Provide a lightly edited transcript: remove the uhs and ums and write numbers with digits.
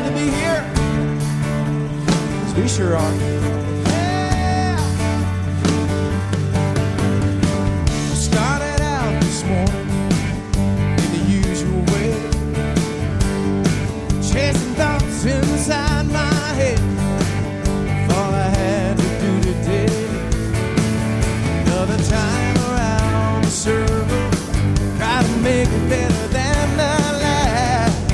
excited to be here? 'Cause we sure are. Yeah. I started out this morning in the usual way, chasing